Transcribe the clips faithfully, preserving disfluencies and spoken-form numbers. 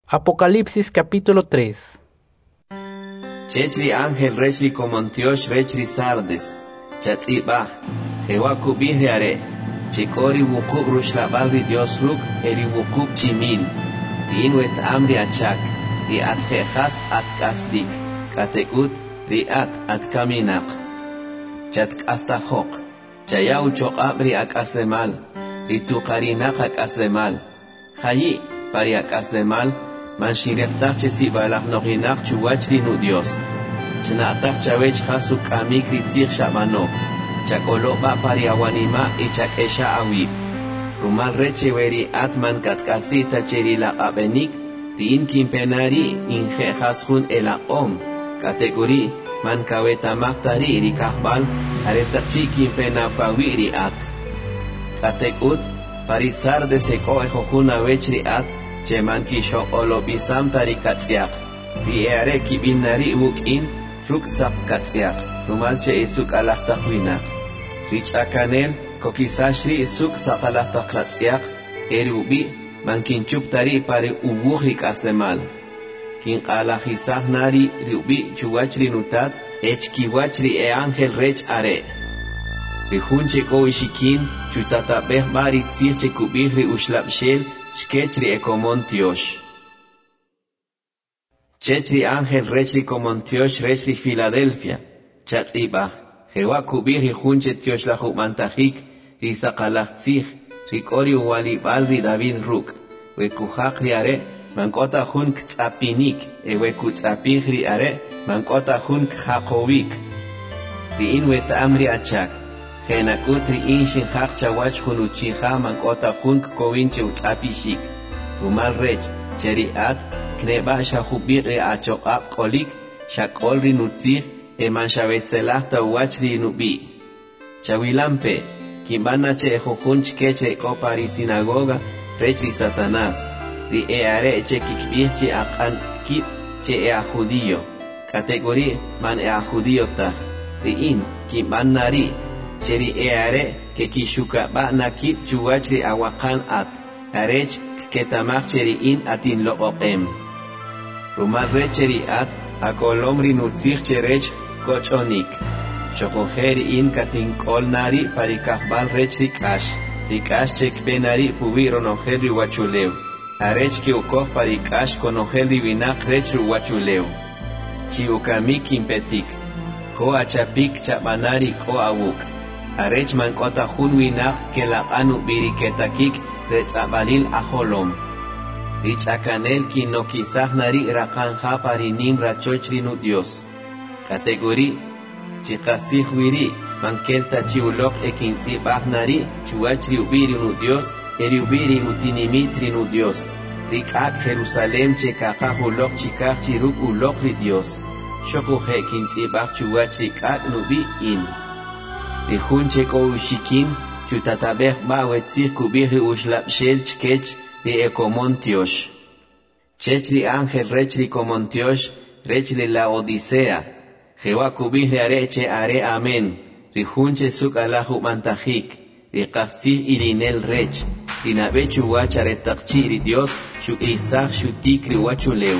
Apocalipsis capítulo tres. Chechri ángel rechri comontiosh rechri sardes, chatzibah, jewa kubih are, chekori wukub rushlabagri Dios ruk, eri wukub chimil, riinwet amri achak, riat jejas at kasdik, katekut, riat at kaminaq, chat kastahok, chayau chokabri ak aslemal, rituqarinak ak aslemal, jayi, pari ak aslemal, man shireftar chesi balach norinach chuwachri nu Dios. Chnatach chavech hasuk amik ritzich shabano. Chakolo ba pariawanima y chakesha awib. Rumal reche veri atman katkasita cherila abenik. Tin kimpenari inje hasun ela om. Kategori man kaweta mahtari rikahbal. Aretachi kimpena pawiri at. Katekut parisar de seko ejojuna vechri at. Cheman kisho olo bisam tari katsiak. Riere kibinari wukin, ruk sap katsiak. Rumal che isuk alahta huinak. Rich akanel, kokisashri isuk sap alahta katsiak. Erubi, man kinchuk tari pare ubuhrik aslemal. Kin alahisah nari riubi chuwachri nutat, ech kiwachri e angel rech are. Rihunche ko ishikin, chutatabeh bari tzirche kubihri ushlapshel, Chechri ecomontiosh. Chechri ángel rechri comontiosh rechri Filadelfia. Chatzibah. Jewa kubir junche tiosh la humantajik. Risakalachtzich. Rikori walibal ri David ruk. Wekuhak ri are. Mankota hun ktzapinik. Eweku tzapich ri are. Mankota hun khakovik. Ri inwet amri achak. Genakut ri inshin hak chawach hunuchiha mankota hun kovinche utzapishik. Rumal rech, cheriat, kneba shahubir e achokab kolik, shakol ri nutzich, e manshavetzelah tawach ri nubi. Chawilampe, kimbana che jujunch keche kopari sinagoga, rech ri Satanás, ri e are che kikbirche akan kip, che e a judío. Categorí man e a judío tah, ri in, kimbanari, Cheri eare que kishuka ba nakip chuwachri awakan at arech ketamach cheri in atin lo opem. Rumadre cheri at akolomri nutzich cherech kochonik. Shokoheri in katin kolnari parikahbal rech rikash. Rikash chek benari pubiro noheri wachuleu. Arech ki ukoh parikash konoheri vinak rech ruwachuleu. Chiukamik impetik. Ko achapik chabanari ko awuk. Arech mankota hunwinach que la anu biriketakik retzabalil aholom. Rich akanel ki no kisah nari rakanja parinim rachochri nu Dios. Categori chikasih wiri mankelta chiulok ekinzi bahnari chuachri ubiri nu Dios eri ubiri utinimitri nu Dios. Rikak Jerusalem chekaka hulok chikak chiruk ulok ri Dios. Shokuhe kinzi bach chuachri kak nubi in. Rihunche ko ushikin, chutatabeh ba wetzir kubih ushlap shel chkech de ecomontiosh. Chechri ángel rechri comontiosh, rechri la odisea. Jewa kubih areche are amen. Rihunche suk alahu mantajik. Rikasih irinel rech. Rinabechu wacharetakchi ri Dios, shuk isach shutikri wachuleu.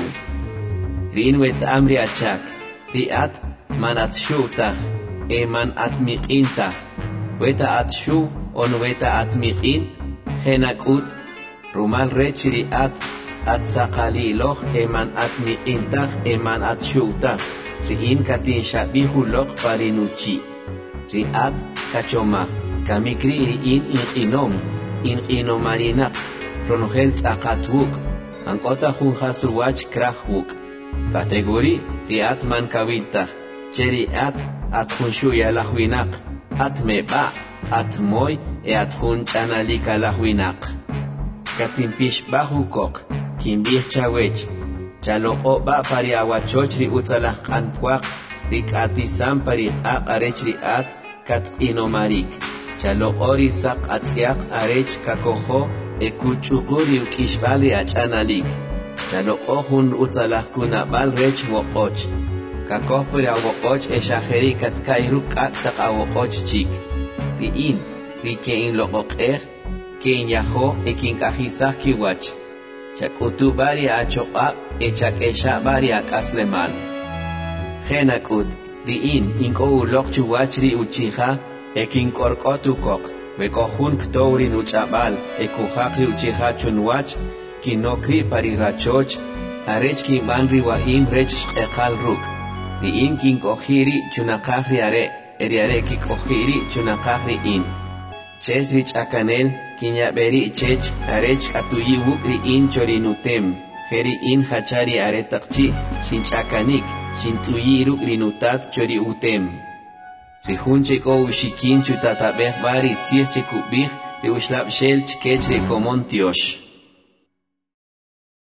Rinwet amri achak. Riat manat shutach. Eman atmiqinta, weta atshu on weta atmiqin, genakut, rumal rechri at, atsakaliloch, eman atmiqintach, eman atshutach, riin katin shabihulok parinuchi, riat kachomach, kamikri riin inqinom, inqinomarinac, ronogel tzakatvuk, ankota junjasuwach krahvuk, kategori riat man kaviltach, cheriat, at hunshuya la huinak, at meba, at moy, e at hun chanalika la huinak. Katimpish bahukok, kimbih chawech, chaloko ba pari awachochri utzalah kanpuak, rik atisam pari aq arechri at, kat inomarik. Chalokori sak atziak arech kakoho, e kuchukuri ukishbali achanalik. Chaloko hun utzalah kunabal rech wokoch. Kakoh puri awokoch e shaheri kat kairu kat tak awokoch chik. Riin, ri kein lokok er, kein yaho e kin kahisah kiwach. Chakutu bari achoqab echak esha bari akaslemal. Genakud diin inko ulok chuwachri uchija ekin korkotu kok bekojun ktouri nuchabal ekujaqri uchija chunwach kinokri parirachoch arech kin banri wahim rech ekal ruk diin kin kohiri chunaqaqri are eriare ki kohiri chunaqaqri in chesrich akanel kinyaberi chech arech atuyi wukri in chorinutem heri in hachari are taqchi shinchakanik shintuyiru rinutat chori utem rihunche ko ushikin chutatabeh bari tsiech kubih de ushlab shel chkech re komontiosh